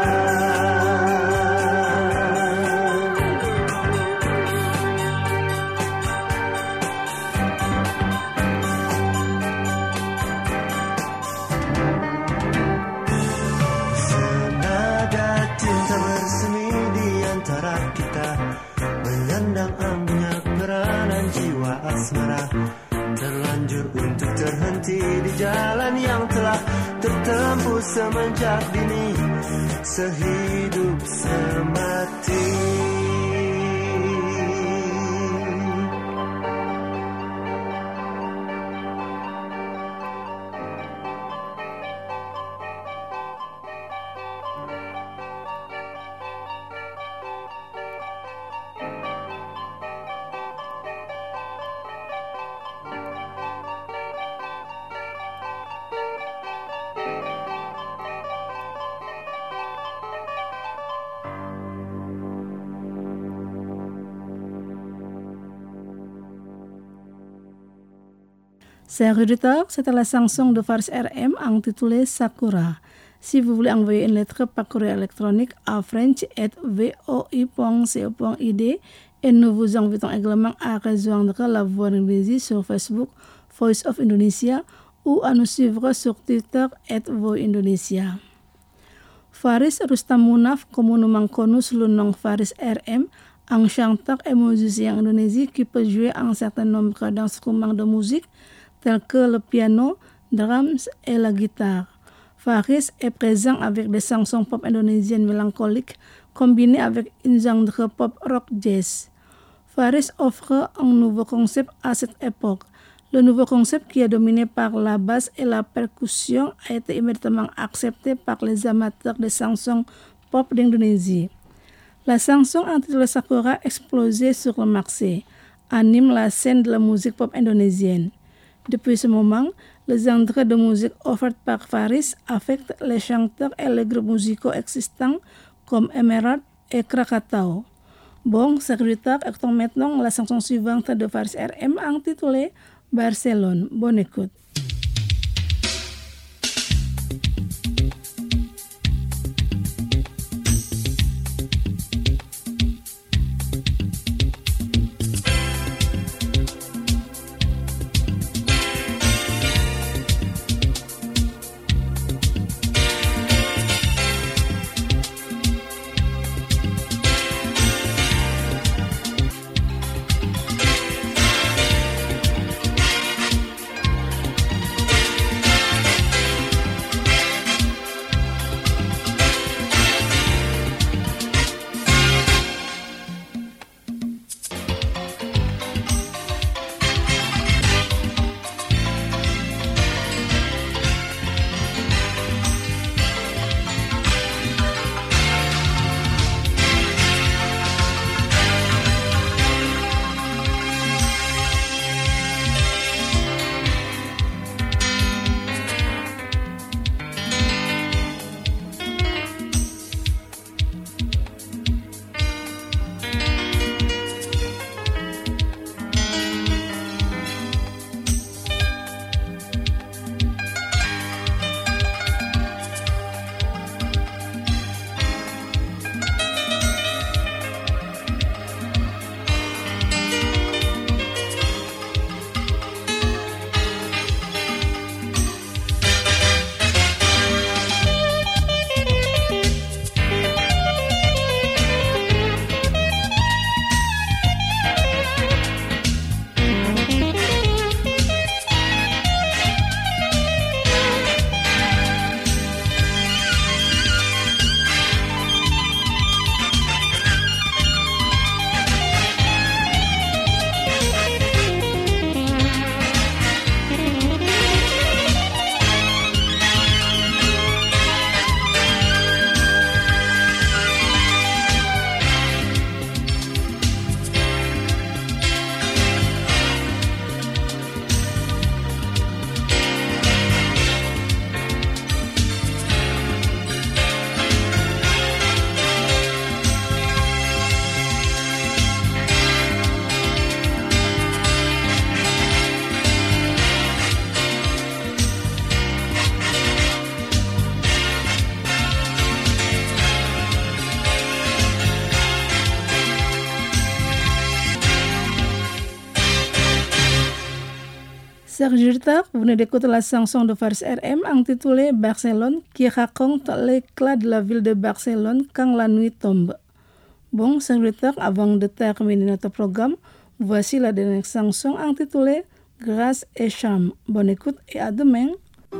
Asmara terlanjur untuk terhenti di jalan yang telah tertempuh semenjak dini, sehidup semati.
Chers auditeurs, c'était la chanson de Faris R M intitulée Sakura. Si vous voulez envoyer une lettre par courrier électronique à french arobase v o i point co point i d et nous vous invitons également à rejoindre la Voix d'Indonésie sur Facebook, Voice of Indonesia ou à nous suivre sur Twitter arobase voix indonesia. Faris Rustam Munaf, communément connu sous le nom Faris R M, un chanteur et musicien indonésien qui peut jouer un certain nombre d'instruments de musique tels que le piano, drums et la guitare. Faris est présent avec des chansons pop indonésiennes mélancoliques combinées avec une genre pop rock jazz. Faris offre un nouveau concept à cette époque. Le nouveau concept, qui est dominé par la basse et la percussion, a été immédiatement accepté par les amateurs de chansons pop d'Indonésie. La chanson intitulée Sakura, explosée sur le marché, anime la scène de la musique pop indonésienne. Depuis ce moment, le genre de musique offert par Faris affecte les chanteurs et les groupes musicaux existants comme Emerald et Krakatau. Bon, chers auditeurs, écoutons maintenant la chanson suivante de Faris R M intitulée Barcelone. Bonne écoute. Chers auditeurs, vous venez d'écouter la chanson de Faris R M intitulée Barcelone qui raconte l'éclat de la ville de Barcelone quand la nuit tombe. Bon, chers auditeurs, avant de terminer notre programme, voici la dernière chanson intitulée Grâce et charme. Bonne écoute et à demain.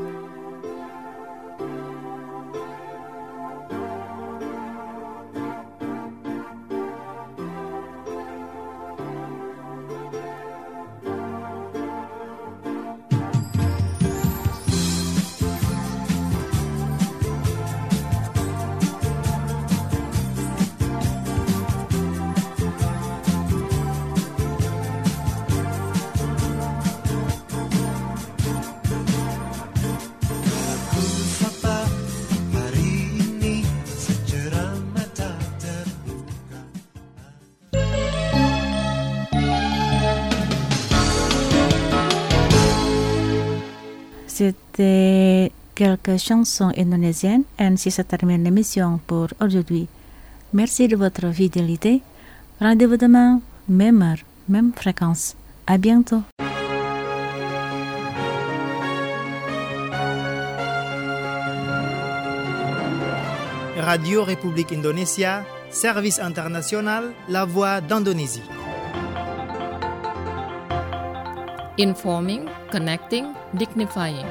C'était quelques chansons indonésiennes, ainsi se termine l'émission pour aujourd'hui. Merci de votre fidélité. Rendez-vous demain, même heure, même fréquence. À bientôt.
Radio République Indonésia, service international, la voix d'Indonésie.
Informing, connecting, dignifying.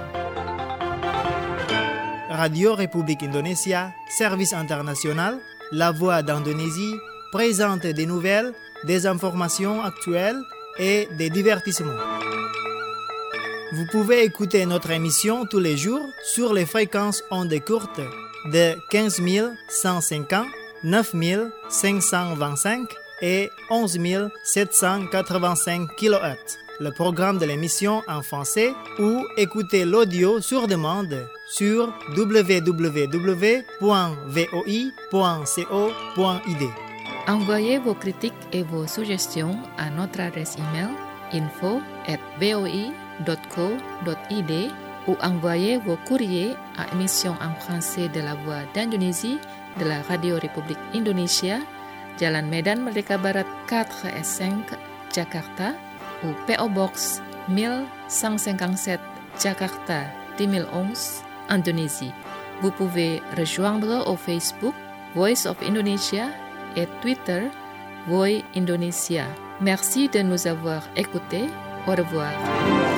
Radio République Indonésia, service international, la voix d'Indonésie, présente des nouvelles, des informations actuelles et des divertissements. Vous pouvez écouter notre émission tous les jours sur les fréquences ondes courtes de quinze mille cent cinquante, neuf mille cinq cent vingt-cinq et onze mille sept cent quatre-vingt-cinq kilohertz. Le programme de l'émission en français ou écoutez l'audio sur demande sur w w w point v o i point co point i d.
Envoyez vos critiques et vos suggestions à notre adresse email info at v o i point co point i d ou envoyez vos courriers à émission en français de la Voix d'Indonésie de la Radio République Indonésia, Jalan Medan Merdeka Barat quatre et cinq, Jakarta, ou P O Box mille cent cinquante-sept, Jakarta deux mille onze, Indonésie. Vous pouvez rejoindre au Facebook Voice of Indonesia et Twitter Voice Indonesia. Merci de nous avoir écoutés. Au revoir.